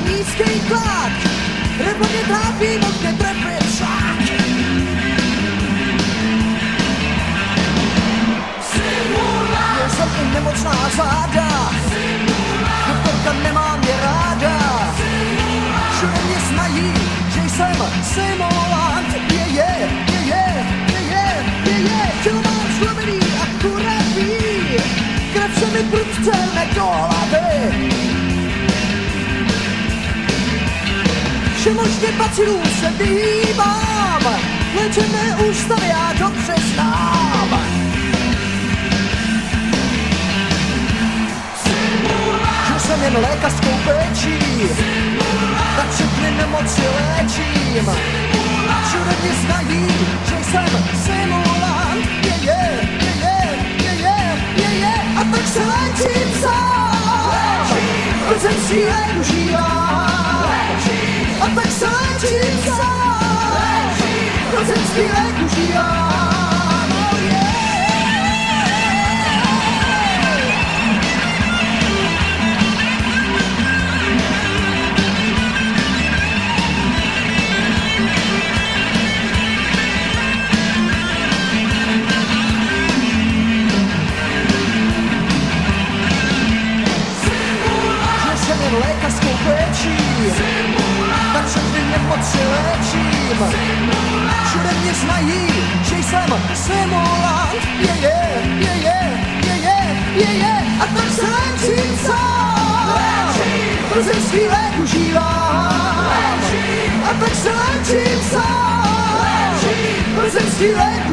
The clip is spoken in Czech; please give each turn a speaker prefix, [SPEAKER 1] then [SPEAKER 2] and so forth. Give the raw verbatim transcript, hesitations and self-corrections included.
[SPEAKER 1] nízký tlak, nebo mě trápí, moc mě trefí však. Měl jsem i nemocná záda, doktorka nemá mě ráda. Všude mě znají, že jsem simulant. Je, je, je, je, je, je, je, je. Tělo mám zlomený a kuravý, krev se mi prudce jme do hlavy. Všemožně bacilů se vyhýbám, léčené ústavy já dobře znám. Že jsem jen lékařskou péčí, tak všechny nemoci léčím. Všude mě znají, že jsem simulant. Je, je, je, je, je, je, je, je. A tak se léčím sám, plzeňský lék užívám. A tak se léčím sám, plzeňský lék užívám. Oh yeah. Lékařskou péčí, tak všechny nemoci léčím. Všude mě znají, že jsem simulant. Je, je, je, je, je, je, je, je. A tak se léčím sám, plzeňský lék užívám. A tak se léčím sám, plzeňský lék